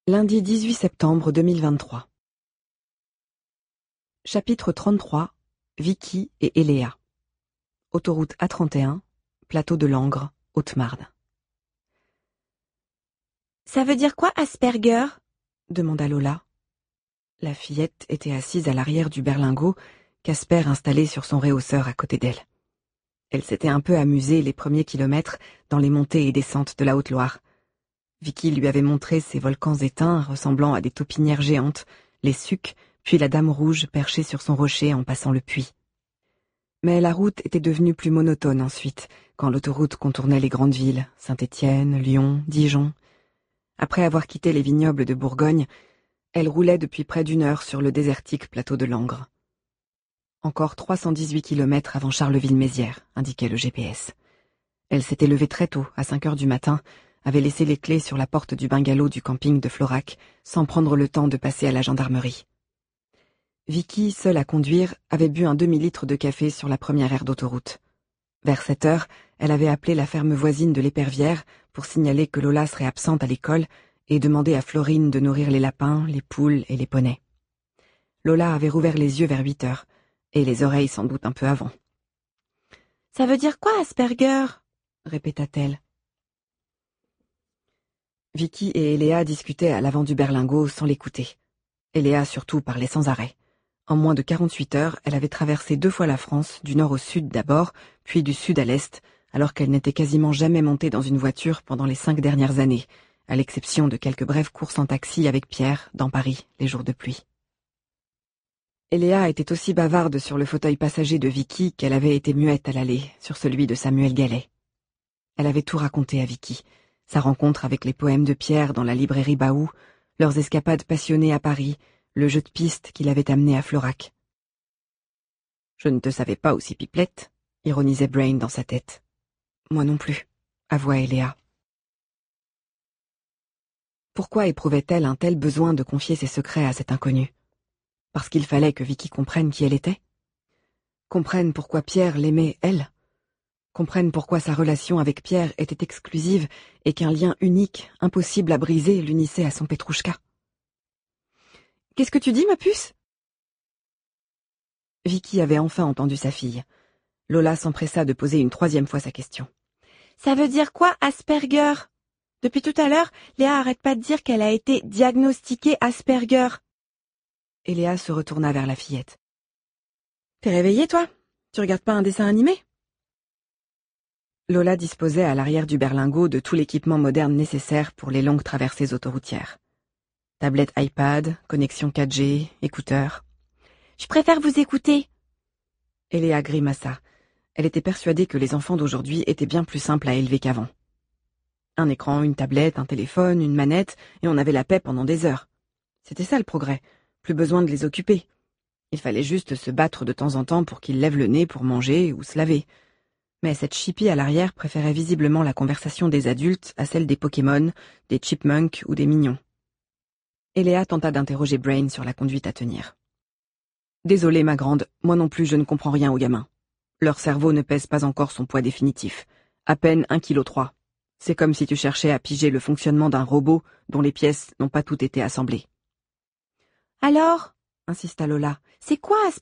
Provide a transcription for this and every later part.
Lundi 18 septembre 2023. Chapitre 33. Vicky et Eléa. Autoroute A31, plateau de Langres, Haute-Marne. « Ça veut dire quoi, Asperger ?» demanda Lola. La fillette était assise à l'arrière du berlingot, Casper installé sur son rehausseur à côté d'elle. Elle s'était un peu amusée les premiers kilomètres dans les montées et descentes de la Haute-Loire. Vicky lui avait montré ces volcans éteints ressemblant à des taupinières géantes, les Sucs, puis la Dame Rouge perchée sur son rocher en passant le puits. Mais la route était devenue plus monotone ensuite, quand l'autoroute contournait les grandes villes, Saint-Étienne, Lyon, Dijon. Après avoir quitté les vignobles de Bourgogne, elle roulait depuis près d'1 heure sur le désertique plateau de Langres. Encore 318 kilomètres avant Charleville-Mézières, indiquait le GPS. Elle s'était levée très tôt, à 5 heures du matin, avait laissé les clés sur la porte du bungalow du camping de Florac, sans prendre le temps de passer à la gendarmerie. Vicky, seule à conduire, avait bu un demi-litre de café sur la première aire d'autoroute. Vers 7 heures, elle avait appelé la ferme voisine de l'Épervière pour signaler que Lola serait absente à l'école et demander à Florine de nourrir les lapins, les poules et les poneys. Lola avait rouvert les yeux vers 8 heures, et les oreilles sans doute un peu avant. « Ça veut dire quoi, Asperger ?» répéta-t-elle. Vicky et Eléa discutaient à l'avant du berlingot sans l'écouter. Eléa surtout parlait sans arrêt. En moins de 48 heures, elle avait traversé 2 fois la France, du nord au sud d'abord, puis du sud à l'est, alors qu'elle n'était quasiment jamais montée dans une voiture pendant les 5 dernières années, à l'exception de quelques brèves courses en taxi avec Pierre, dans Paris, les jours de pluie. Eléa était aussi bavarde sur le fauteuil passager de Vicky qu'elle avait été muette à l'aller, sur celui de Samuel Gallet. Elle avait tout raconté à Vicky, sa rencontre avec les poèmes de Pierre dans la librairie Baou, leurs escapades passionnées à Paris, le jeu de piste qui l'avait amené à Florac. « Je ne te savais pas aussi pipelette », ironisait Brain dans sa tête. « Moi non plus », avoua Eléa. Pourquoi éprouvait-elle un tel besoin de confier ses secrets à cet inconnu? Parce qu'il fallait que Vicky comprenne qui elle était? Comprenne pourquoi Pierre l'aimait, elle? Comprenne pourquoi sa relation avec Pierre était exclusive et qu'un lien unique, impossible à briser, l'unissait à son Petrouchka? « Qu'est-ce que tu dis, ma puce ?» Vicky avait enfin entendu sa fille. Lola s'empressa de poser une 3e fois sa question. « Ça veut dire quoi, Asperger ? Depuis tout à l'heure, Léa arrête pas de dire qu'elle a été diagnostiquée Asperger. » Eléa se retourna vers la fillette. « T'es réveillée, toi? Tu regardes pas un dessin animé ?» Lola disposait à l'arrière du berlingot de tout l'équipement moderne nécessaire pour les longues traversées autoroutières. Tablette iPad, connexion 4G, écouteurs. « Je préfère vous écouter. » Eléa grimaça. Elle était persuadée que les enfants d'aujourd'hui étaient bien plus simples à élever qu'avant. Un écran, une tablette, un téléphone, une manette, et on avait la paix pendant des heures. C'était ça le progrès, plus besoin de les occuper. Il fallait juste se battre de temps en temps pour qu'ils lèvent le nez pour manger ou se laver. Mais cette chipie à l'arrière préférait visiblement la conversation des adultes à celle des Pokémon, des Chipmunks ou des Mignons. Eléa tenta d'interroger Brain sur la conduite à tenir. « Désolée, ma grande, moi non plus je ne comprends rien aux gamins. Leur cerveau ne pèse pas encore son poids définitif. À peine 1,3 kg. C'est comme si tu cherchais à piger le fonctionnement d'un robot dont les pièces n'ont pas toutes été assemblées. »« Alors ?» insista Lola. « C'est quoi Asperger ?» ?»«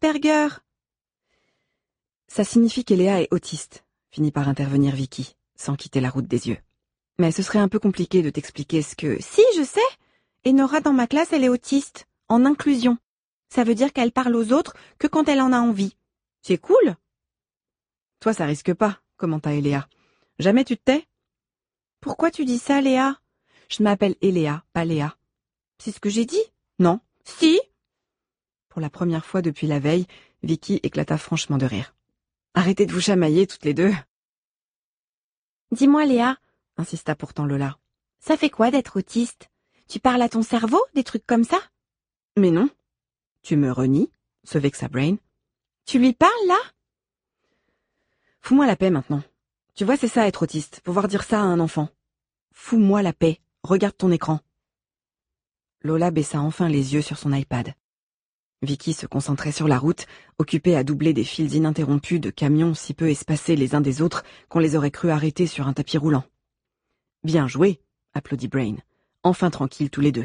Ça signifie qu'Eléa est autiste, » finit par intervenir Vicky, sans quitter la route des yeux. « Mais ce serait un peu compliqué de t'expliquer ce que... » « Si, je sais. Enora dans ma classe, elle est autiste, en inclusion. Ça veut dire qu'elle parle aux autres que quand elle en a envie. C'est cool. » »« Toi, ça risque pas, » commenta Eléa. « Jamais tu te tais ?»« Pourquoi tu dis ça, Léa ? » ?»« Je m'appelle Eléa, pas Léa. »« C'est ce que j'ai dit. »« Non. » »« Si !» Pour la première fois depuis la veille, Vicky éclata franchement de rire. « Arrêtez de vous chamailler toutes les deux. »« Dis-moi, Léa, » insista pourtant Lola. « ça fait quoi d'être autiste ? Tu parles à ton cerveau, des trucs comme ça ? » ?»« Mais non. »« Tu me renies ?» se vexa Brain. »« Tu lui parles, là ? » ?»« Fous-moi la paix maintenant. Tu vois, c'est ça être autiste, pouvoir dire ça à un enfant. Fous-moi la paix, regarde ton écran. » Lola baissa enfin les yeux sur son iPad. Vicky se concentrait sur la route, occupée à doubler des files ininterrompues de camions si peu espacés les uns des autres qu'on les aurait crus arrêtés sur un tapis roulant. « Bien joué !» applaudit Brain. « Enfin tranquilles tous les deux. »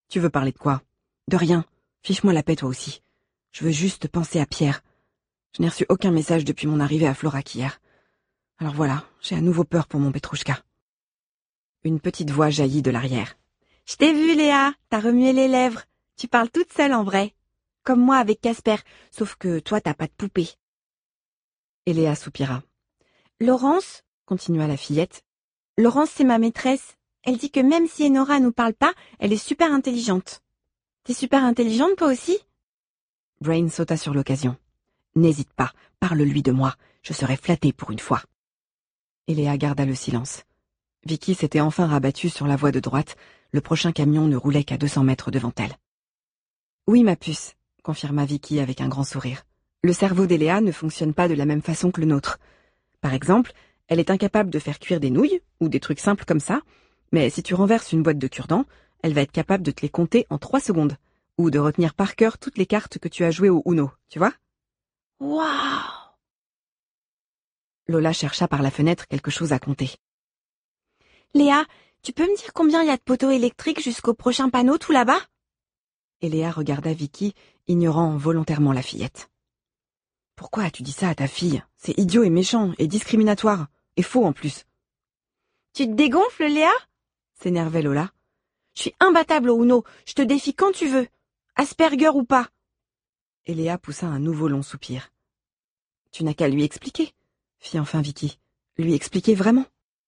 Tu veux parler de quoi? De rien. Fiche-moi la paix toi aussi. Je veux juste penser à Pierre. Je n'ai reçu aucun message depuis mon arrivée à Florac hier. Alors voilà, j'ai à nouveau peur pour mon Petrouchka. Une petite voix jaillit de l'arrière. Je t'ai vu, Léa, t'as remué les lèvres. Tu parles toute seule en vrai. Comme moi avec Casper, sauf que toi t'as pas de poupée. Et Léa soupira. Laurence, continua la fillette, Laurence c'est ma maîtresse. Elle dit que même si Enora nous parle pas, elle est super intelligente. T'es super intelligente toi aussi? Brain sauta sur l'occasion. N'hésite pas, parle-lui de moi, je serai flattée pour une fois. Et Léa garda le silence. Vicky s'était enfin rabattue sur la voie de droite, le prochain camion ne roulait qu'à 200 mètres devant elle. Oui, ma puce, confirma Vicky avec un grand sourire. Le cerveau d'Eléa ne fonctionne pas de la même façon que le nôtre. Par exemple, elle est incapable de faire cuire des nouilles, ou des trucs simples comme ça, mais si tu renverses une boîte de cure-dents, elle va être capable de te les compter en 3 secondes, ou de retenir par cœur toutes les cartes que tu as jouées au Uno, tu vois? Waouh! Lola chercha par la fenêtre quelque chose à compter. Léa, tu peux me dire combien il y a de poteaux électriques jusqu'au prochain panneau tout là-bas? Et Léa regarda Vicky, ignorant volontairement la fillette. Pourquoi as-tu dit ça à ta fille? C'est idiot et méchant, et discriminatoire, et faux en plus. Tu te dégonfles, Léa? S'énervait Lola. Je suis imbattable au Uno, je te défie quand tu veux. Asperger ou pas. Et Léa poussa un nouveau long soupir. Tu n'as qu'à lui expliquer, fit enfin Vicky. Lui expliquer vraiment.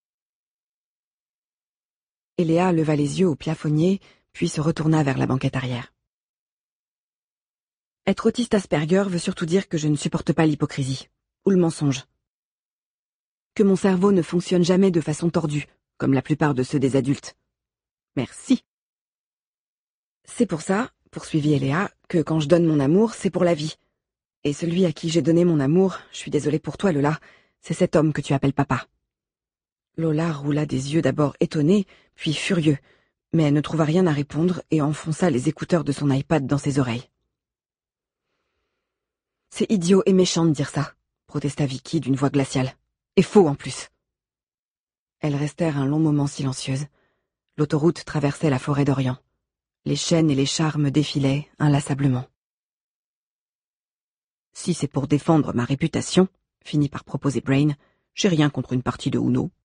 Et Léa leva les yeux au plafonnier, puis se retourna vers la banquette arrière. Être autiste Asperger veut surtout dire que je ne supporte pas l'hypocrisie, ou le mensonge. Que mon cerveau ne fonctionne jamais de façon tordue, comme la plupart de ceux des adultes. Merci. C'est pour ça, poursuivit Eléa, que quand je donne mon amour, c'est pour la vie. Et celui à qui j'ai donné mon amour, je suis désolée pour toi, Lola, c'est cet homme que tu appelles papa. Lola roula des yeux d'abord étonnés, puis furieux, mais elle ne trouva rien à répondre et enfonça les écouteurs de son iPad dans ses oreilles. C'est idiot et méchant de dire ça, protesta Vicky d'une voix glaciale. Et faux en plus. Elles restèrent un long moment silencieuses. L'autoroute traversait la forêt d'Orient. Les chênes et les charmes défilaient inlassablement. Si c'est pour défendre ma réputation, finit par proposer Brain, j'ai rien contre une partie de Uno.